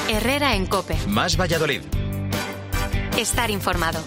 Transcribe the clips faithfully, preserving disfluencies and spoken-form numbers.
Herrera en COPE. Más Valladolid. Estar informado.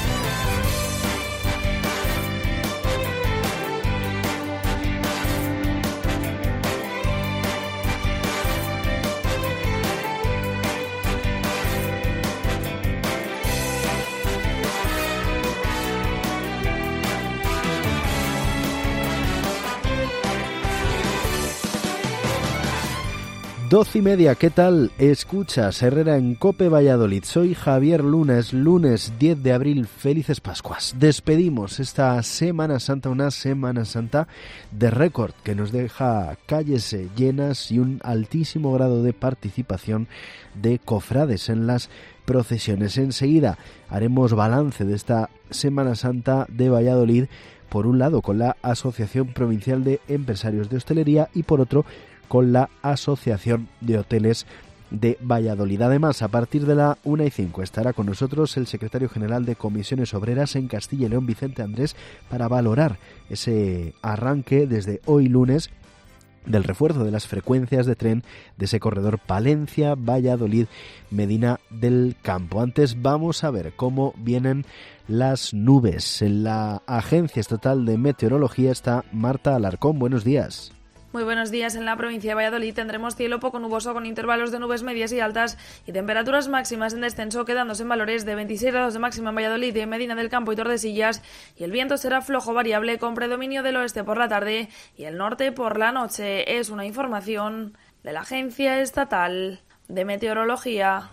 Doce y media, ¿qué tal? Escuchas Herrera en COPE Valladolid. Soy Javier Lunes, lunes diez de abril, felices Pascuas. Despedimos esta Semana Santa, una Semana Santa de récord que nos deja calles llenas y un altísimo grado de participación de cofrades en las procesiones. Enseguida haremos balance de esta Semana Santa de Valladolid, por un lado con la Asociación Provincial de Empresarios de Hostelería y por otro con la Asociación de Hoteles de Valladolid. Además, a partir de la una y cinco estará con nosotros el secretario general de Comisiones Obreras en Castilla y León, Vicente Andrés, para valorar ese arranque desde hoy lunes del refuerzo de las frecuencias de tren de ese corredor Palencia, Valladolid, Medina del Campo. Antes vamos a ver cómo vienen las nubes. En la Agencia Estatal de Meteorología está Marta Alarcón. Buenos días. Muy buenos días. En la provincia de Valladolid tendremos cielo poco nuboso con intervalos de nubes medias y altas y temperaturas máximas en descenso, quedándose en valores de veintiséis grados de máxima en Valladolid, en Medina del Campo y Tordesillas, y el viento será flojo variable con predominio del oeste por la tarde y el norte por la noche. Es una información de la Agencia Estatal de Meteorología.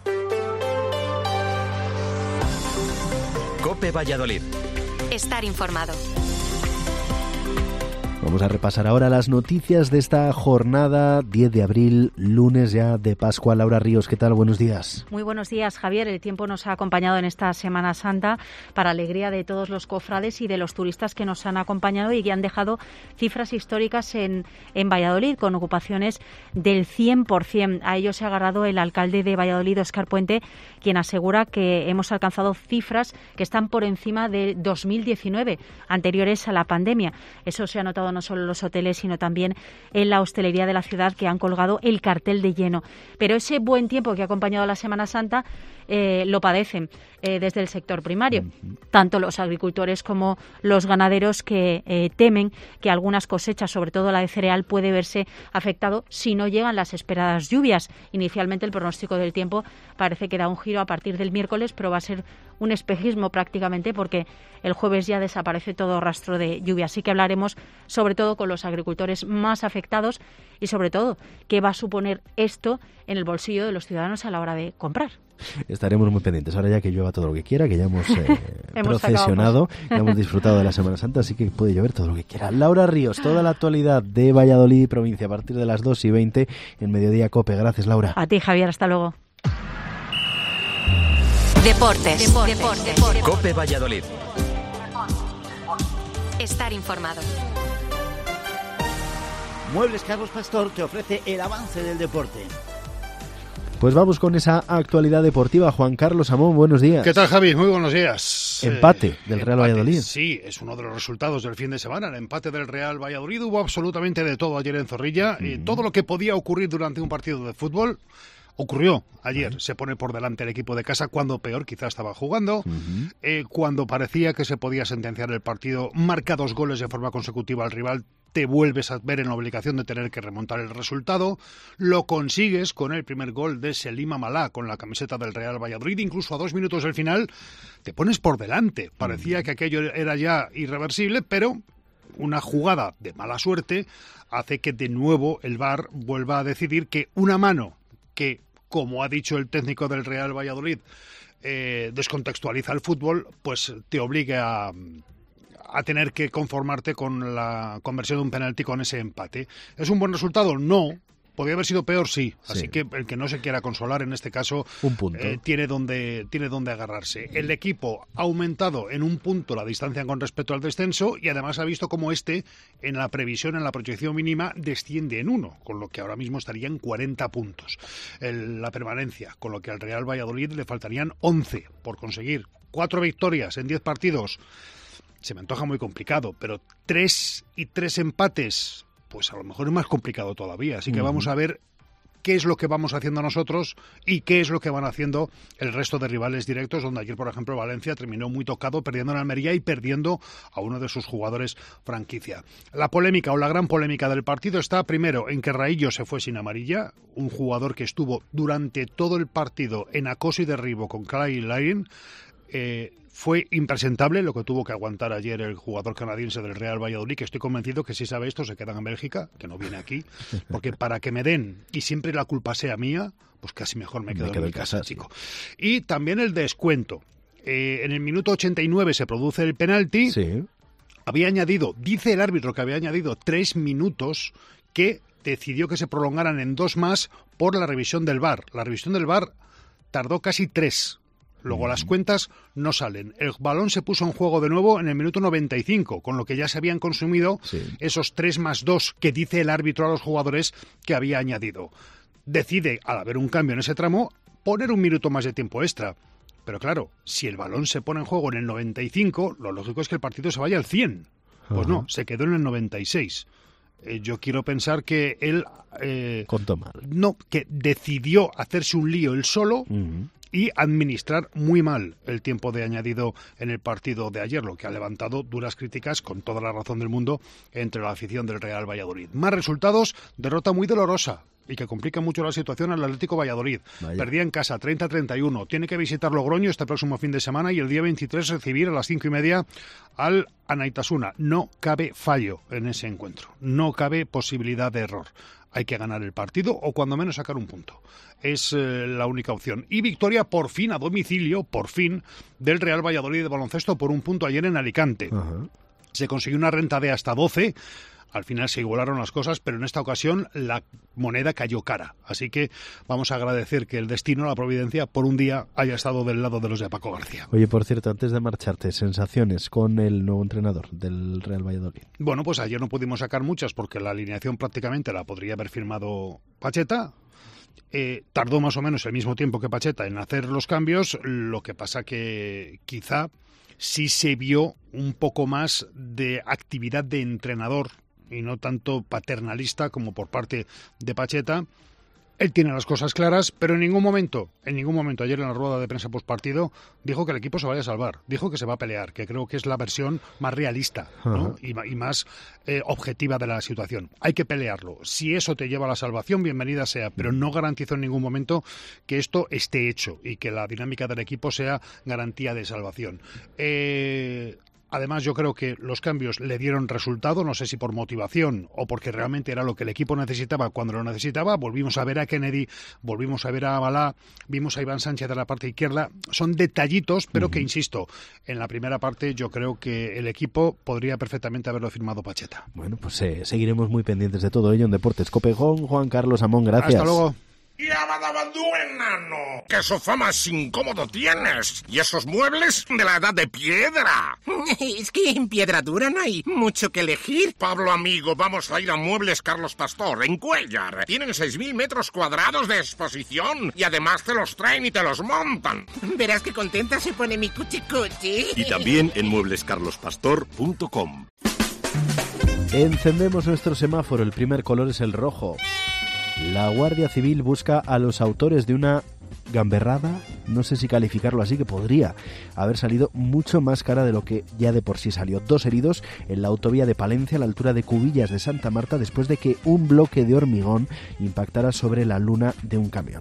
COPE Valladolid. Estar informado. Vamos a repasar ahora las noticias de esta jornada, diez de abril, lunes ya de Pascua. Laura Ríos, ¿qué tal? Buenos días. Muy buenos días, Javier. El tiempo nos ha acompañado en esta Semana Santa para alegría de todos los cofrades y de los turistas que nos han acompañado y que han dejado cifras históricas en, en Valladolid, con ocupaciones del cien por ciento. A ello se ha agarrado el alcalde de Valladolid, Óscar Puente, quien asegura que hemos alcanzado cifras que están por encima de dos mil diecinueve, anteriores a la pandemia. Eso se ha notado no solo en los hoteles, sino también en la hostelería de la ciudad, que han colgado el cartel de lleno. Pero ese buen tiempo que ha acompañado a la Semana Santa eh, lo padecen eh, desde el sector primario, uh-huh. tanto los agricultores como los ganaderos, que eh, temen que algunas cosechas, sobre todo la de cereal, puede verse afectado si no llegan las esperadas lluvias. Inicialmente el pronóstico del tiempo parece que da un giro a partir del miércoles, pero va a ser un espejismo prácticamente, porque el jueves ya desaparece todo rastro de lluvia. Así que hablaremos sobre todo con los agricultores más afectados y sobre todo qué va a suponer esto en el bolsillo de los ciudadanos a la hora de comprar. Estaremos muy pendientes. Ahora ya que llueva todo lo que quiera, que ya hemos, eh, hemos procesionado, ya hemos disfrutado de la Semana Santa, así que puede llover todo lo que quiera. Laura Ríos, toda la actualidad de Valladolid y provincia a partir de las dos y veinte en Mediodía COPE. Gracias, Laura. A ti, Javier, hasta luego. Deportes. Deportes. Deportes. Deportes. COPE Valladolid. Estar informado. Muebles Carlos Pastor te ofrece el avance del deporte. Pues vamos con esa actualidad deportiva. Juan Carlos Amón, buenos días. ¿Qué tal, Javi? Muy buenos días. Empate eh, del Real empate, Valladolid. Sí, es uno de los resultados del fin de semana. El empate del Real Valladolid. Hubo absolutamente de todo ayer en Zorrilla. Uh-huh. Y todo lo que podía ocurrir durante un partido de fútbol ocurrió ayer. Uh-huh. Se pone por delante el equipo de casa cuando peor quizás estaba jugando. Uh-huh. Eh, cuando parecía que se podía sentenciar el partido, marca dos goles de forma consecutiva al rival, te vuelves a ver en la obligación de tener que remontar el resultado. Lo consigues con el primer gol de Selim Amalá con la camiseta del Real Valladolid. Incluso a dos minutos del final te pones por delante. Parecía que aquello era ya irreversible, pero una jugada de mala suerte hace que de nuevo el V A R vuelva a decidir que una mano que, como ha dicho el técnico del Real Valladolid, eh, descontextualiza el fútbol, pues te obligue a... a tener que conformarte con la conversión de un penalti con ese empate. ¿Es un buen resultado? No. ¿Podría haber sido peor? Sí. Así sí. que el que no se quiera consolar en este caso un punto. Eh, tiene donde tiene donde agarrarse. El equipo ha aumentado en un punto la distancia con respecto al descenso y además ha visto como este, en la previsión, en la proyección mínima, desciende en uno, con lo que ahora mismo estaría en cuarenta puntos. El, la permanencia, con lo que al Real Valladolid le faltarían once por conseguir. Cuatro victorias en diez partidos. Se me antoja muy complicado, pero tres y tres empates, pues a lo mejor es más complicado todavía. Así que uh-huh. vamos a ver qué es lo que vamos haciendo nosotros y qué es lo que van haciendo el resto de rivales directos, donde ayer, por ejemplo, Valencia terminó muy tocado, perdiendo en Almería y perdiendo a uno de sus jugadores franquicia. La polémica o la gran polémica del partido está primero en que Raillo se fue sin amarilla, un jugador que estuvo durante todo el partido en acoso y derribo con Kyle Larin. Eh, fue impresentable lo que tuvo que aguantar ayer el jugador canadiense del Real Valladolid, que estoy convencido que si sabe esto se queda en Bélgica, que no viene aquí, porque para que me den y siempre la culpa sea mía, pues casi mejor me quedo, me quedo en mi casa, casa, chico. Y también el descuento. Eh, en el minuto ochenta y nueve se produce el penalti. Sí. Había añadido, dice el árbitro que había añadido tres minutos que decidió que se prolongaran en dos más por la revisión del V A R. La revisión del V A R tardó casi tres. Luego las cuentas no salen. El balón se puso en juego de nuevo en el minuto noventa y cinco, con lo que ya se habían consumido sí. esos tres más dos que dice el árbitro a los jugadores que había añadido. Decide, al haber un cambio en ese tramo, poner un minuto más de tiempo extra. Pero claro, si el balón se pone en juego en el noventa y cinco, lo lógico es que el partido se vaya al cien. Pues no, se quedó en el noventa y seis. Eh, yo quiero pensar que él... Eh, Contó mal. No, que decidió hacerse un lío él solo... Uh-huh. Y administrar muy mal el tiempo de añadido en el partido de ayer, lo que ha levantado duras críticas, con toda la razón del mundo, entre la afición del Real Valladolid. Más resultados, derrota muy dolorosa y que complica mucho la situación al Atlético Valladolid. Vaya. Perdía en casa treinta a treinta y uno. Tiene que visitar Logroño este próximo fin de semana y el día veintitrés recibir a las cinco y media al Anaitasuna. No cabe fallo en ese encuentro. No cabe posibilidad de error. Hay que ganar el partido o cuando menos sacar un punto. Es eh, la única opción. Y victoria por fin a domicilio, por fin, del Real Valladolid de baloncesto por un punto ayer en Alicante. Uh-huh. Se consiguió una renta de hasta doce. Al final se igualaron las cosas, pero en esta ocasión la moneda cayó cara. Así que vamos a agradecer que el destino, la providencia, por un día haya estado del lado de los de Paco García. Oye, por cierto, antes de marcharte, sensaciones con el nuevo entrenador del Real Valladolid. Bueno, pues ayer no pudimos sacar muchas porque la alineación prácticamente la podría haber firmado Pacheta. Eh, tardó más o menos el mismo tiempo que Pacheta en hacer los cambios, lo que pasa que quizá sí se vio un poco más de actividad de entrenador y no tanto paternalista como por parte de Pacheta. Él tiene las cosas claras, pero en ningún momento, en ningún momento, ayer en la rueda de prensa postpartido, dijo que el equipo se vaya a salvar, dijo que se va a pelear, que creo que es la versión más realista, ¿no? y, y más eh, objetiva de la situación. Hay que pelearlo. Si eso te lleva a la salvación, bienvenida sea, pero no garantizo en ningún momento que esto esté hecho y que la dinámica del equipo sea garantía de salvación. Eh... Además, yo creo que los cambios le dieron resultado, no sé si por motivación o porque realmente era lo que el equipo necesitaba cuando lo necesitaba. Volvimos a ver a Kennedy, volvimos a ver a Balá, vimos a Iván Sánchez de la parte izquierda. Son detallitos, pero que, insisto, en la primera parte yo creo que el equipo podría perfectamente haberlo firmado Pacheta. Bueno, pues eh, seguiremos muy pendientes de todo ello en Deportes Copejón. Juan Carlos Amón, gracias. Hasta luego. ¡Y abadabandú, enano! ¡Qué sofá más incómodo tienes! ¡Y esos muebles de la edad de piedra! Es que en piedra dura no hay mucho que elegir. Pablo, amigo, vamos a ir a Muebles Carlos Pastor, en Cuéllar. Tienen seis mil metros cuadrados de exposición y además te los traen y te los montan. Verás qué contenta se pone mi cuchi-cuchi. Y también en muebles carlos pastor punto com. Encendemos nuestro semáforo. El primer color es el rojo. La Guardia Civil busca a los autores de una gamberrada, no sé si calificarlo así, que podría haber salido mucho más cara de lo que ya de por sí salió. Dos heridos en la autovía de Palencia a la altura de Cubillas de Santa Marta después de que un bloque de hormigón impactara sobre la luna de un camión.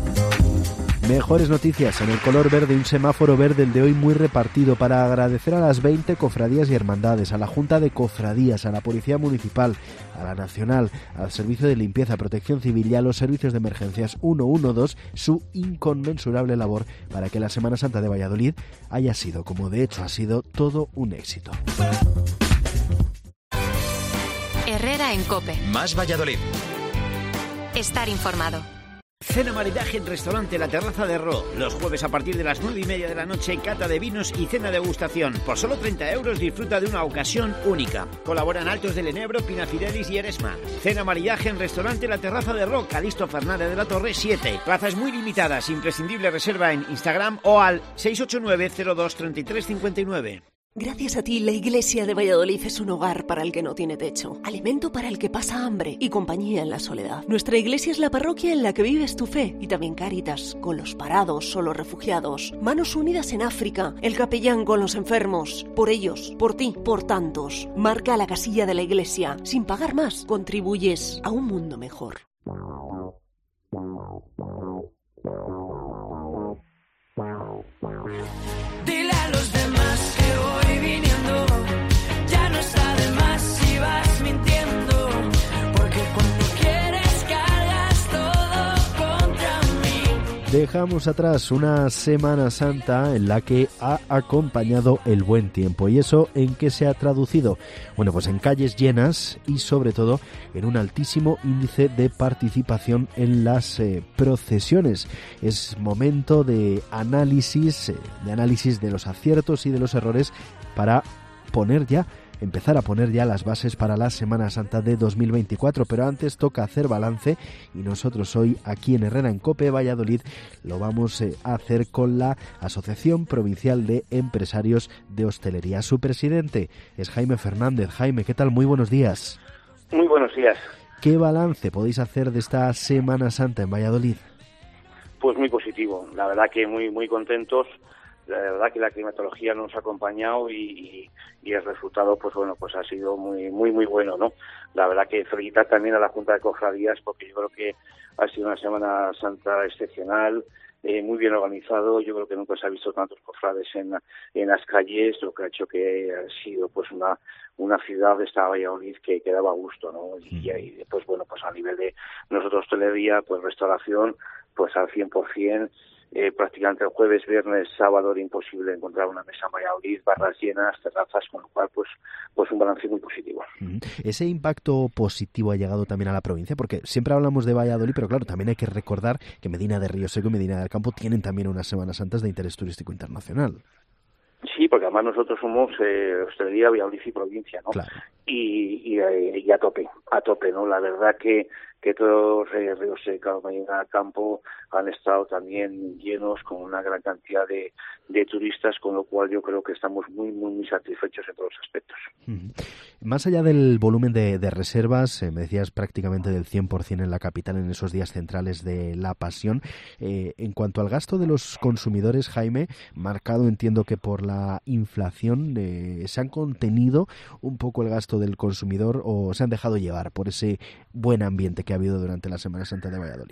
Mejores noticias en el color verde, un semáforo verde, el de hoy muy repartido, para agradecer a las veinte cofradías y hermandades, a la Junta de Cofradías, a la Policía Municipal, a la Nacional, al Servicio de Limpieza, Protección Civil y a los servicios de emergencias ciento doce su inconmensurable labor para que la Semana Santa de Valladolid haya sido, como de hecho ha sido, todo un éxito. Herrera en COPE. Más Valladolid. Estar informado. Cena maridaje en Restaurante La Terraza de Ro. Los jueves a partir de las nueve y media de la noche, cata de vinos y cena degustación. Por solo treinta euros disfruta de una ocasión única. Colaboran Altos del Enebro, Pina Fidelis y Eresma. Cena maridaje en Restaurante La Terraza de Ro, Calixto Fernández de la Torre siete. Plazas muy limitadas, imprescindible reserva en Instagram o al seis ocho nueve cero dos tres tres cinco nueve. Gracias a ti, la Iglesia de Valladolid es un hogar para el que no tiene techo, alimento para el que pasa hambre y compañía en la soledad. Nuestra iglesia es la parroquia en la que vives tu fe y también Cáritas, con los parados o los refugiados. Manos Unidas en África, el capellán con los enfermos. Por ellos, por ti, por tantos. Marca la casilla de la iglesia. Sin pagar más, contribuyes a un mundo mejor. Dile a los demás que voy viniendo, ya no está de más si vas mintiendo, porque cuando quieres cargas todo contra mí. Dejamos atrás una Semana Santa en la que ha acompañado el buen tiempo. ¿Y eso en qué se ha traducido? Bueno, pues en calles llenas y sobre todo en un altísimo índice de participación en las eh, procesiones. Es momento de análisis, eh, de análisis de los aciertos y de los errores para poner ya empezar a poner ya las bases para la Semana Santa de dos mil veinticuatro, pero antes toca hacer balance y nosotros hoy aquí en Herrera en COPE Valladolid lo vamos eh, a hacer con la Asociación Provincial de Empresarios de Hostelería. Su presidente es Jaime Fernández. Jaime, ¿qué tal? Muy buenos días. Muy buenos días. ¿Qué balance podéis hacer de esta Semana Santa en Valladolid? Pues muy positivo, la verdad que muy muy contentos. La verdad que la climatología nos ha acompañado y, y, y el resultado, pues bueno, pues ha sido muy muy muy bueno, ¿no? La verdad que felicitar también a la Junta de Cofradías porque yo creo que ha sido una Semana Santa excepcional, eh, muy bien organizado. Yo creo que nunca se ha visto tantos cofrades en, en las calles, lo que ha hecho que ha sido pues una una ciudad de esta Valladolid que, que daba gusto, ¿no? Y, y después, bueno, pues a nivel de nosotros hostelería, pues restauración, pues al cien por ciento. Eh, prácticamente el jueves, viernes, sábado era imposible encontrar una mesa en Valladolid, barras llenas, terrazas, con lo cual pues pues un balance muy positivo. ¿Ese impacto positivo ha llegado también a la provincia? Porque siempre hablamos de Valladolid, pero claro, también hay que recordar que Medina de Río Seco y Medina del Campo tienen también unas Semanas Santas de interés turístico internacional. Sí, porque además nosotros somos eh, hostelería, Valladolid y provincia, ¿no? Claro. Y, y, y a tope, a tope, ¿no? La verdad que que todos eh, Río Seco, Medina del Campo han estado también llenos con una gran cantidad de, de turistas, con lo cual yo creo que estamos muy, muy, muy satisfechos en todos los aspectos. Uh-huh. Más allá del volumen de, de reservas, eh, me decías prácticamente del cien por ciento en la capital en esos días centrales de la Pasión. Eh, en cuanto al gasto de los consumidores, Jaime, marcado entiendo que por la inflación, eh, ¿se han contenido un poco el gasto del consumidor o se han dejado llevar por ese buen ambiente que ha habido durante la Semana Santa de Valladolid?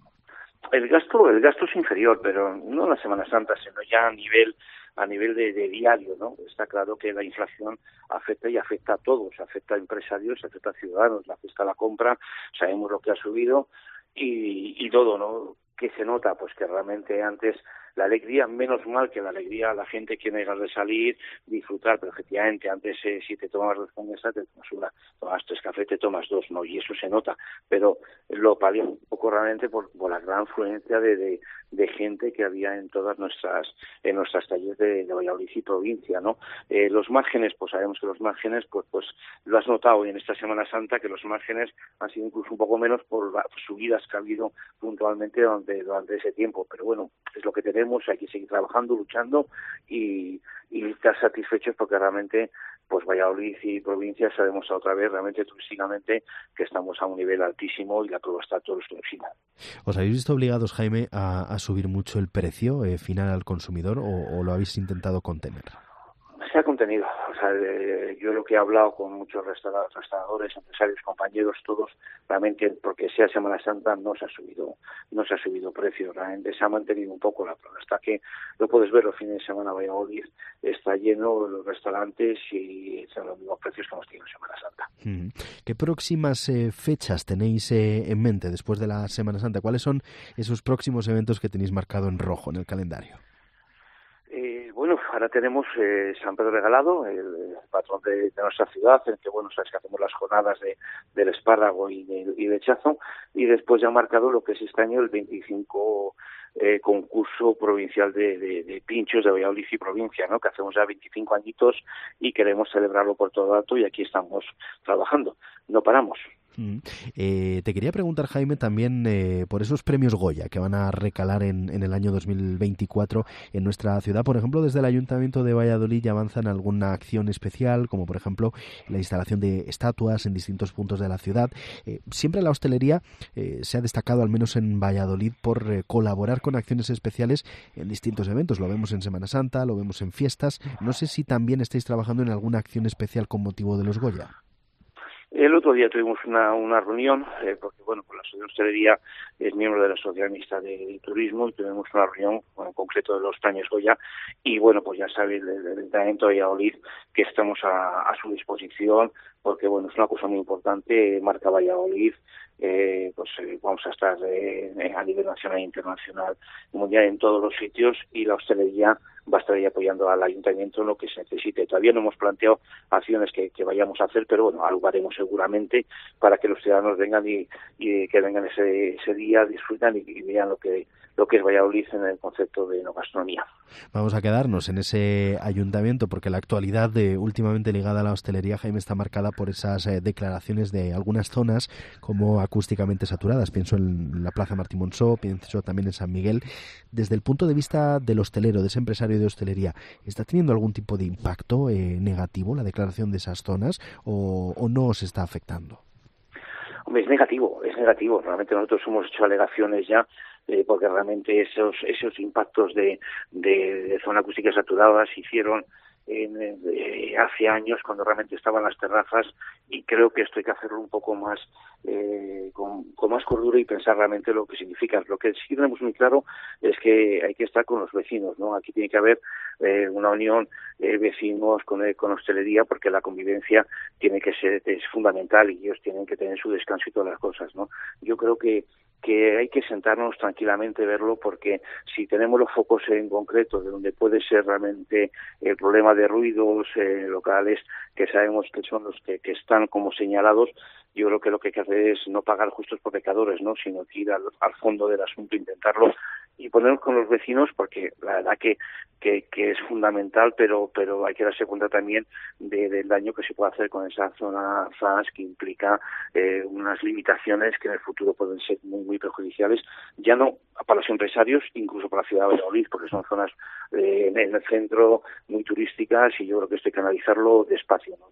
El gasto, el gasto es inferior, pero no en la Semana Santa, sino ya a nivel a nivel de, de diario, ¿no? Está claro que la inflación afecta y afecta a todos, afecta a empresarios, afecta a ciudadanos, la afecta a la compra, sabemos lo que ha subido y, y todo, ¿no? ¿Qué se nota? Pues que realmente antes la alegría, menos mal que la alegría, la gente quiere ganas de salir, disfrutar, pero efectivamente antes eh, si te tomas dos cervezas, te tomas una, tomas tres cafés, te tomas dos, ¿no? Y eso se nota, pero lo palió un poco realmente por, por la gran afluencia de, de, de gente que había en todas nuestras en nuestras calles de, de Valladolid y provincia, ¿no? Eh, los márgenes, pues sabemos que los márgenes, pues pues lo has notado hoy en esta Semana Santa, que los márgenes han sido incluso un poco menos por las subidas que ha habido puntualmente durante, durante ese tiempo, pero bueno, es lo que tenemos. Hay que seguir trabajando, luchando y, y estar satisfechos porque realmente pues Valladolid y provincia se ha demostrado otra vez realmente turísticamente que estamos a un nivel altísimo y la prueba está todo esto encima. ¿Os habéis visto obligados, Jaime, a, a subir mucho el precio eh, final al consumidor o, o lo habéis intentado contener? Se ha contenido. O sea, eh, yo lo que he hablado con muchos restauradores, restauradores, empresarios, compañeros, todos, realmente porque sea Semana Santa no se ha subido, no se ha subido precio, realmente se ha mantenido un poco la prueba. Hasta que lo puedes ver los fines de semana, Valladolid está lleno los restaurantes y son los mismos precios que hemos tenido en Semana Santa. Hmm. ¿Qué próximas eh, fechas tenéis eh, en mente después de la Semana Santa? ¿Cuáles son esos próximos eventos que tenéis marcado en rojo en el calendario? Eh, bueno, ahora tenemos eh, San Pedro Regalado, el, el patrón de, de nuestra ciudad, en el que, bueno, sabes que hacemos las jornadas de, del espárrago y del y de chazo, y después ya ha marcado lo que es este año el veinticinco eh, concurso provincial de, de, de pinchos de Valladolid y provincia, ¿no? Que hacemos ya veinticinco añitos y queremos celebrarlo por todo alto y aquí estamos trabajando, no paramos. Mm. Eh, te quería preguntar, Jaime, también eh, por esos premios Goya que van a recalar en, en el año dos mil veinticuatro en nuestra ciudad. Por ejemplo, desde el Ayuntamiento de Valladolid ya avanzan alguna acción especial, como por ejemplo la instalación de estatuas en distintos puntos de la ciudad. Eh, siempre la hostelería eh, se ha destacado, al menos en Valladolid, por eh, colaborar con acciones especiales en distintos eventos. Lo vemos en Semana Santa, lo vemos en fiestas. No sé si también estáis trabajando en alguna acción especial con motivo de los Goya. El otro día tuvimos una, una reunión, eh, porque bueno, pues la Asociación de Hostelería es miembro de la Sociedad Mixta de, de Turismo, y tuvimos una reunión, bueno, en concreto de los premios Goya, y bueno, pues ya sabe el, el Ayuntamiento de Valladolid que estamos a, a su disposición, porque bueno, es una cosa muy importante, marca Valladolid, eh, pues eh, vamos a estar eh, a nivel nacional e internacional, mundial, en todos los sitios, y la hostelería va a estar ahí apoyando al ayuntamiento en lo que se necesite. Todavía no hemos planteado acciones que, que vayamos a hacer, pero bueno, algo haremos seguramente para que los ciudadanos vengan y, y que vengan ese, ese día, disfrutan y, y vean lo que lo que es Valladolid en el concepto de enogastronomía. Vamos a quedarnos en ese ayuntamiento porque la actualidad de, últimamente ligada a la hostelería, Jaime, está marcada por esas eh, declaraciones de algunas zonas como acústicamente saturadas. Pienso en la Plaza Martín Monzó, pienso también en San Miguel. Desde el punto de vista del hostelero, de ese empresario de hostelería, ¿está teniendo algún tipo de impacto eh, negativo la declaración de esas zonas o, o no os está afectando? Hombre, es negativo, es negativo. Realmente nosotros hemos hecho alegaciones ya, eh, porque realmente esos esos impactos de, de, de zona acústica saturada se hicieron en, eh, hace años, cuando realmente estaban las terrazas, y creo que esto hay que hacerlo un poco más eh, con, con más cordura y pensar realmente lo que significa. Lo que sí tenemos muy claro es que hay que estar con los vecinos, ¿no? Aquí tiene que haber eh, una unión de eh, vecinos con, eh, con hostelería, porque la convivencia tiene que ser es fundamental y ellos tienen que tener su descanso y todas las cosas, ¿no? Yo creo que que hay que sentarnos tranquilamente, verlo, porque si tenemos los focos en concreto de donde puede ser realmente el problema de ruidos eh, locales, que sabemos que son los que, que están como señalados, yo creo que lo que hay que hacer es no pagar justos por pecadores, ¿no? Sino que ir al, al fondo del asunto, intentarlo y ponernos con los vecinos, porque la verdad que que, que es fundamental, pero pero hay que darse cuenta también de, del daño que se puede hacer con esa zona F A S, que implica eh, unas limitaciones que en el futuro pueden ser muy muy perjudiciales, ya no para los empresarios, incluso para la ciudad de Valladolid, porque son zonas eh, en el centro muy turísticas, y yo creo que esto hay que analizarlo despacio, ¿no?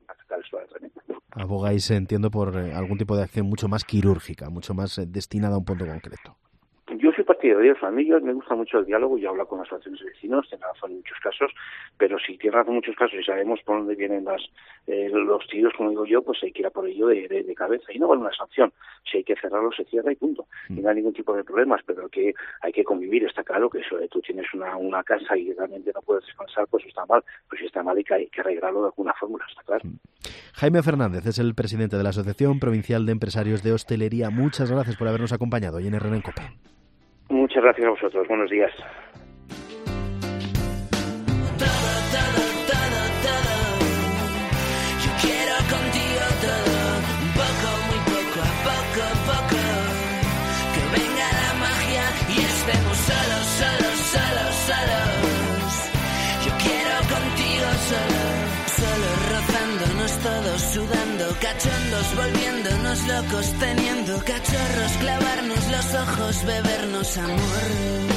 Abogáis, entiendo, por eh, algún tipo de acción mucho más quirúrgica, mucho más eh, destinada a un punto concreto. Yo soy partidario de familias, me gusta mucho el diálogo, yo hablo con las asociaciones de vecinos, tiene razón en muchos casos, pero si tiene razón en muchos casos y sabemos por dónde vienen las, eh, los tiros, como digo yo, pues hay que ir a por ello de, de, de cabeza, y no vale una sanción. Si hay que cerrarlo, se cierra y punto. Mm. Y no hay ningún tipo de problemas, pero que hay que convivir, está claro que eso, eh, tú tienes una, una casa y realmente no puedes descansar, pues está mal, pues si está mal hay que, hay que arreglarlo de alguna fórmula, está claro. Mm. Jaime Fernández es el presidente de la Asociación Provincial de Empresarios de Hostelería. Muchas gracias por habernos acompañado hoy en Herrera en COPE. Muchas gracias a vosotros. Buenos días. Todos sudando, cachondos, volviéndonos locos, teniendo cachorros, clavarnos los ojos, bebernos amor.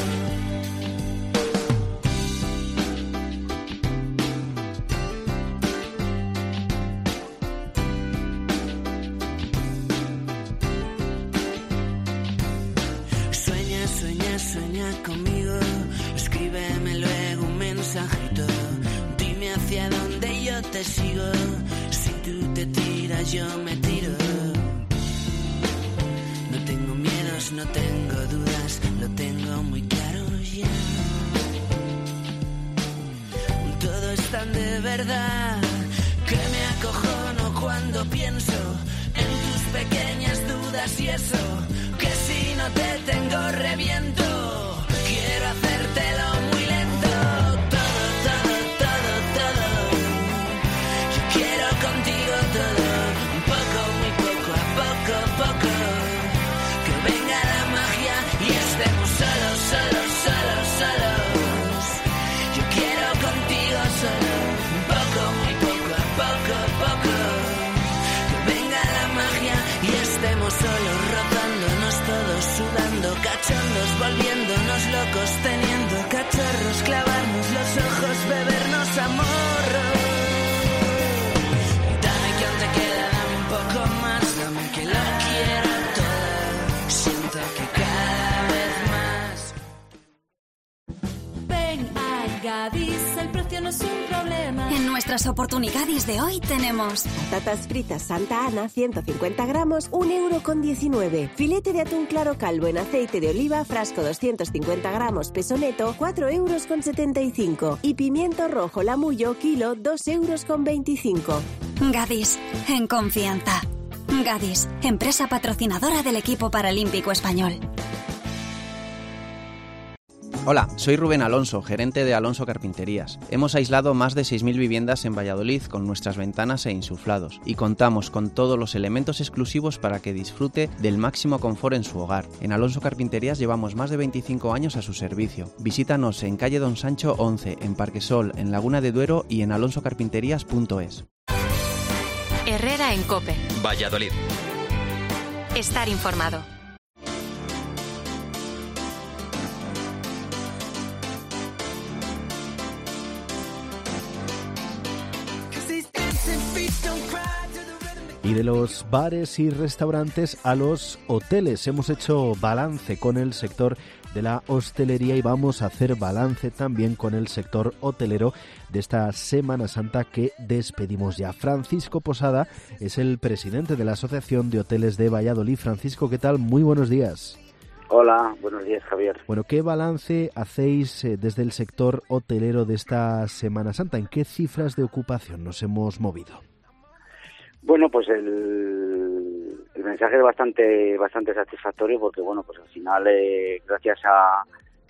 Sueña, sueña, sueña conmigo, escríbeme luego un mensajito, dime hacia dónde yo te sigo. Tú te tiras, yo me tiro. No tengo miedos, no tengo dudas, lo tengo muy claro ya. Todo es tan de verdad que me acojono cuando pienso en tus pequeñas dudas, y eso, que si no te tengo reviento. Quiero hacértelo muy lento. Este jugando, cachondos, volviéndonos locos, teniendo cachorros, clavarnos los ojos, bebernos amor. Dame que aún te queda, dame un poco más, dame que lo quiero todo, siento que cada vez más. Ven a Gadis, el precio no es un problema. En nuestras oportunidades de hoy tenemos patatas fritas Santa Ana, ciento cincuenta gramos, un euro con diecinueve. Filete de atún claro calvo en aceite de oliva, frasco doscientos cincuenta gramos, peso neto, cuatro euros con setenta y cinco. Y pimiento rojo lamullo, kilo, dos euros con veinticinco. Gadis, en confianza. Gadis, empresa patrocinadora del equipo paralímpico español. Hola, soy Rubén Alonso, gerente de Alonso Carpinterías. Hemos aislado más de seis mil viviendas en Valladolid con nuestras ventanas e insuflados y contamos con todos los elementos exclusivos para que disfrute del máximo confort en su hogar. En Alonso Carpinterías llevamos más de veinticinco años a su servicio. Visítanos en calle Don Sancho once, en Parquesol, en Laguna de Duero y en alonso carpinterías punto es. Herrera en COPE. Valladolid. Estar informado. Y de los bares y restaurantes a los hoteles. Hemos hecho balance con el sector de la hostelería y vamos a hacer balance también con el sector hotelero de esta Semana Santa que despedimos ya. Francisco Posada es el presidente de la Asociación de Hoteles de Valladolid. Francisco, ¿qué tal? Muy buenos días. Hola, buenos días, Javier. Bueno, ¿qué balance hacéis eh, desde el sector hotelero de esta Semana Santa? ¿En qué cifras de ocupación nos hemos movido? Bueno, pues el, el mensaje es bastante bastante satisfactorio porque, bueno, pues al final, eh, gracias a,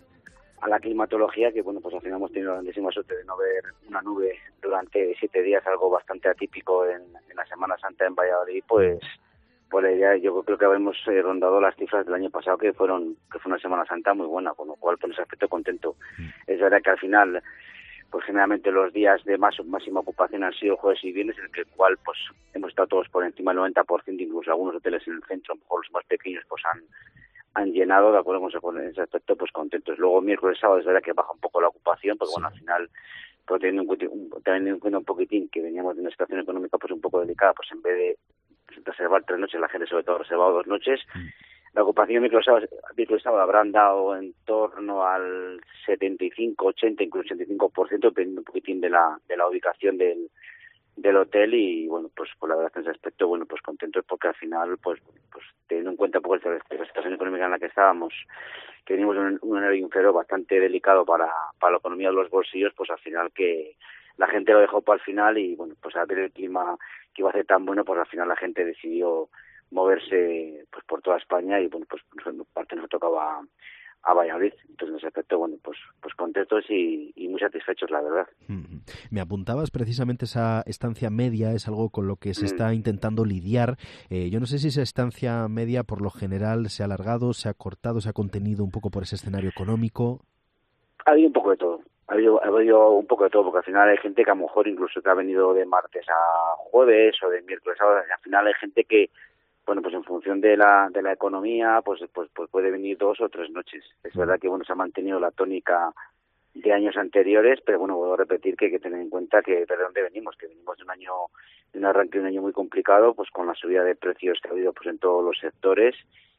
a la climatología, que, bueno, pues al final hemos tenido la grandísima suerte de no ver una nube durante siete días, algo bastante atípico en, en la Semana Santa en Valladolid, pues pues ya yo creo que hemos eh, rondado las cifras del año pasado, que fueron que fue una Semana Santa muy buena, con lo cual, por ese aspecto, contento. Mm. Es verdad que al final, pues generalmente los días de más máxima ocupación han sido jueves y viernes, en el cual pues hemos estado todos por encima del noventa por ciento, incluso algunos hoteles en el centro, a lo mejor los más pequeños, pues han han llenado, de acuerdo con ese aspecto, pues contentos. Luego miércoles, sábado, es verdad que baja un poco la ocupación, porque sí. Bueno, al final, pues, teniendo, en cuenta, un, teniendo en cuenta un poquitín que veníamos de una situación económica pues un poco delicada, pues en vez de reservar tres noches, la gente sobre todo ha reservado dos noches. Mm. La ocupación miércoles y sábado habrán dado en torno al setenta y cinco, ochenta, incluso ochenta y cinco por ciento, dependiendo un poquitín de la de la ubicación del del hotel. Y bueno, pues por la verdad en ese aspecto, bueno, pues contentos porque al final, pues pues teniendo en cuenta un poco la situación económica en la que estábamos, que venimos de un, un enero y un febrero bastante delicado para para la economía de los bolsillos, pues al final que la gente lo dejó para el final y bueno, pues a ver el clima que iba a ser tan bueno, pues al final la gente decidió moverse pues por toda España y bueno, pues parte nos tocaba a Valladolid. Entonces en ese aspecto, bueno, pues pues contentos y, y muy satisfechos, la verdad. Mm. Me apuntabas precisamente esa estancia media, es algo con lo que se mm. está intentando lidiar. Eh, yo no sé si esa estancia media por lo general se ha alargado, se ha cortado, se ha contenido un poco por ese escenario económico. Ha habido un poco de todo. Ha habido, ha habido un poco de todo, porque al final hay gente que a lo mejor incluso que ha venido de martes a jueves o de miércoles a sábado, y al final hay gente que, bueno, pues en función de la de la economía, pues pues pues puede venir dos o tres noches. Es verdad que, bueno, se ha mantenido la tónica de años anteriores, pero bueno, vuelvo a repetir que hay que tener en cuenta que de dónde venimos, que venimos de un año, de un arranque de un año muy complicado, pues con la subida de precios que ha habido pues en todos los sectores.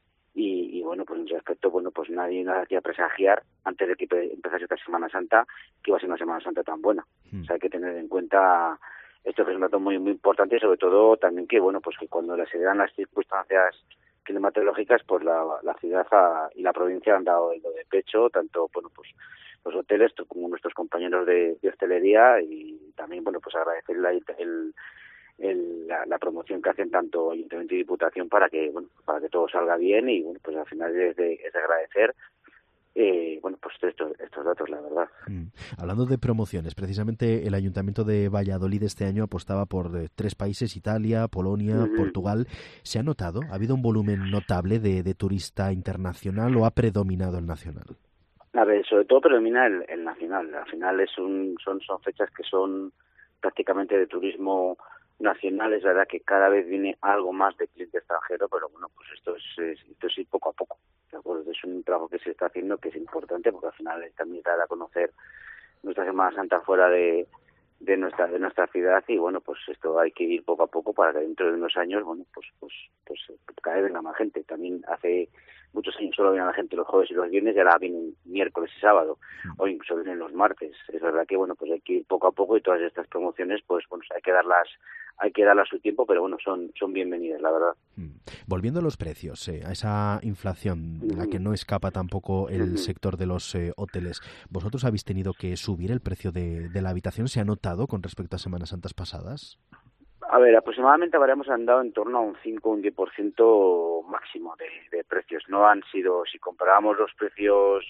Y, y bueno, pues en ese aspecto, bueno, pues nadie nos hacía presagiar antes de que empezase esta Semana Santa que iba a ser una Semana Santa tan buena. Mm. O sea, hay que tener en cuenta esto, que es un dato muy muy importante, y sobre todo también que, bueno, pues que cuando se dan las circunstancias climatológicas, pues la, la ciudad a, y la provincia han dado lo de pecho, tanto, bueno, pues los hoteles como nuestros compañeros de, de hostelería, y también, bueno, pues agradecer la, el El, la, la promoción que hacen tanto Ayuntamiento y Diputación para que bueno para que todo salga bien. Y bueno, pues al final es de, es de agradecer eh, bueno pues estos estos datos, la verdad. Mm. Hablando de promociones, precisamente el Ayuntamiento de Valladolid este año apostaba por eh, tres países: Italia, Polonia, uh-huh. Portugal. ¿Se ha notado? ¿Ha habido un volumen notable de, de turista internacional o ha predominado el nacional? A ver, sobre todo predomina el, el nacional. Al final es un son son fechas que son prácticamente de turismo nacional. Es verdad que cada vez viene algo más de cliente extranjero, pero bueno, pues esto es, es esto es ir poco a poco, ¿de acuerdo? Es un trabajo que se está haciendo, que es importante, porque al final es también dar a conocer nuestra Semana Santa fuera de de nuestra de nuestra ciudad, y bueno, pues esto hay que ir poco a poco para que dentro de unos años, bueno, pues pues pues cada vez venga más gente. También hace muchos años solo venía la gente los jueves y los viernes, y ahora vienen miércoles y sábado, o incluso vienen los martes. Es verdad que bueno, pues hay que ir poco a poco, y todas estas promociones, pues bueno, hay que darlas hay que darlas su tiempo, pero bueno, son son bienvenidas, la verdad. Volviendo a los precios, eh, a esa inflación de la que no escapa tampoco el sector de los eh, hoteles, ¿vosotros habéis tenido que subir el precio de, de la habitación? ¿Se ha notado con respecto a Semanas Santas pasadas? A ver, aproximadamente habremos andado en torno a un cinco o un diez por ciento máximo de, de precios. No han sido, si comparábamos los precios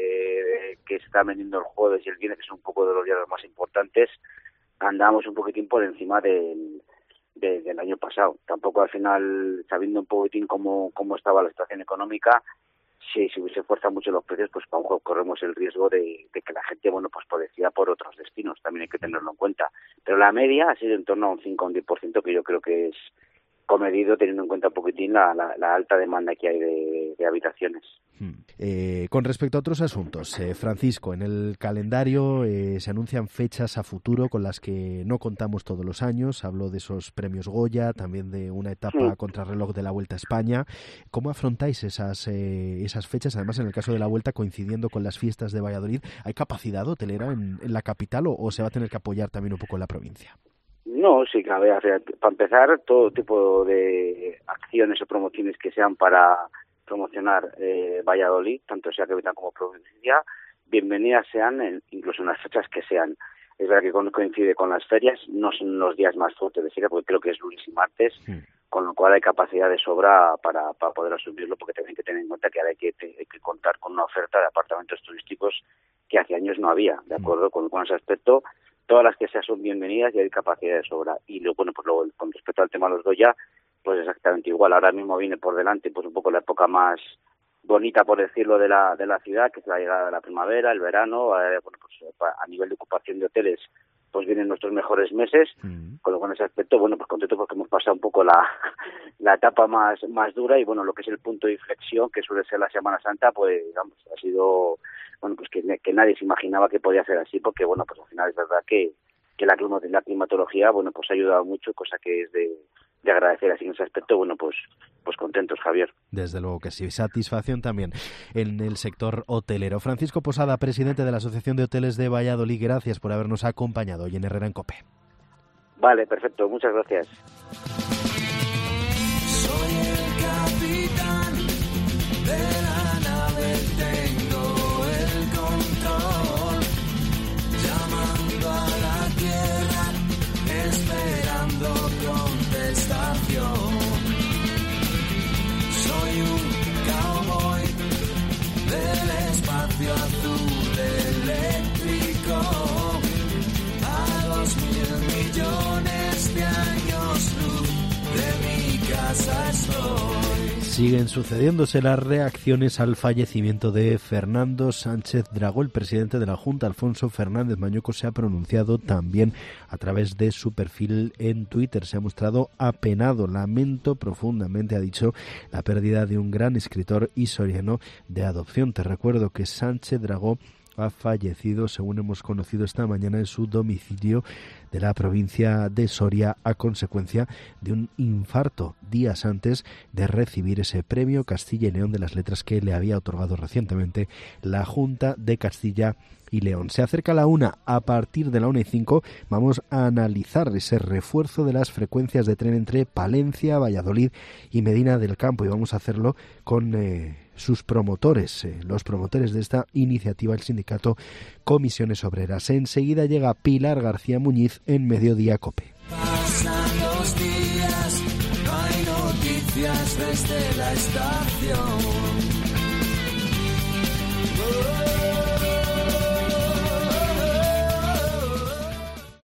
eh, que se están vendiendo el jueves y el viernes, que son un poco de los días más importantes, andábamos un poquitín por encima del, de, del año pasado. Tampoco al final, sabiendo un poquitín cómo, cómo estaba la situación económica, si, si se fuerzan mucho los precios, pues a lo mejor corremos el riesgo de, de que la gente, bueno, pues decida por otros destinos. También hay que tenerlo en cuenta. Pero la media ha sido en torno a un cinco o un diez por ciento, que yo creo que es comedido, teniendo en cuenta un poquitín la, la, la alta demanda que hay de, de habitaciones. Hmm. Eh, con respecto a otros asuntos, eh, Francisco, en el calendario eh, se anuncian fechas a futuro con las que no contamos todos los años. Hablo de esos premios Goya, también de una etapa Sí. contrarreloj de la Vuelta a España. ¿Cómo afrontáis esas eh, esas fechas? Además, en el caso de la Vuelta, coincidiendo con las fiestas de Valladolid, ¿hay capacidad hotelera en, en la capital o, o se va a tener que apoyar también un poco en la provincia? No, sí, cabe. O sea, para empezar, todo tipo de acciones o promociones que sean para promocionar eh, Valladolid, tanto sea capital como provincia, bienvenidas sean, en, incluso en las fechas que sean. Es verdad que coincide con las ferias, no son los días más fuertes de feria, porque creo que es lunes y martes, sí. Con lo cual hay capacidad de sobra para, para poder asumirlo, porque también hay que tener en cuenta que ahora hay que, hay que contar con una oferta de apartamentos turísticos que hace años no había, ¿de acuerdo? Con, con ese aspecto, todas las que sean son bienvenidas y hay capacidad de sobra. Y luego, bueno, pues luego con respecto al tema de los Goya, pues exactamente igual. Ahora mismo viene por delante pues un poco la época más bonita, por decirlo, de la de la ciudad, que es la llegada de la primavera, el verano. Eh, bueno, pues a nivel de ocupación de hoteles, pues vienen nuestros mejores meses. Mm. Con lo cual, en ese aspecto, bueno, pues contento porque hemos pasado un poco la la etapa más más dura, y bueno, lo que es el punto de inflexión, que suele ser la Semana Santa, pues digamos, ha sido, bueno, pues que, que nadie se imaginaba que podía ser así, porque bueno, pues al final es verdad que que la, la climatología, bueno, pues ha ayudado mucho, cosa que es de, de agradecer. Así en ese aspecto, bueno, pues pues contentos, Javier. Desde luego que sí, satisfacción también en el sector hotelero. Francisco Posada, presidente de la Asociación de Hoteles de Valladolid, gracias por habernos acompañado hoy en Herrera en COPE. Vale, perfecto, muchas gracias. Soy el capitán de la nave, tengo el control, llamando a la tierra, esperando contestación. Soy un cowboy del espacio azul eléctrico, a dos mil millones de años luz de mi casa estoy. Siguen sucediéndose las reacciones al fallecimiento de Fernando Sánchez Dragó. El presidente de la Junta, Alfonso Fernández Mañuco, se ha pronunciado también a través de su perfil en Twitter. Se ha mostrado apenado. Lamento profundamente, ha dicho, la pérdida de un gran escritor y soriano de adopción. Te recuerdo que Sánchez Dragó ha fallecido, según hemos conocido esta mañana, en su domicilio de la provincia de Soria a consecuencia de un infarto días antes de recibir ese premio Castilla y León de las Letras que le había otorgado recientemente la Junta de Castilla y León. Se acerca la una. A partir de la una y cinco vamos a analizar ese refuerzo de las frecuencias de tren entre Palencia, Valladolid y Medina del Campo, y vamos a hacerlo con eh, sus promotores, eh, los promotores de esta iniciativa, el sindicato Comisiones Obreras. Enseguida llega Pilar García Muñiz en Mediodía COPE. Pasan los días, no hay noticias desde la estación.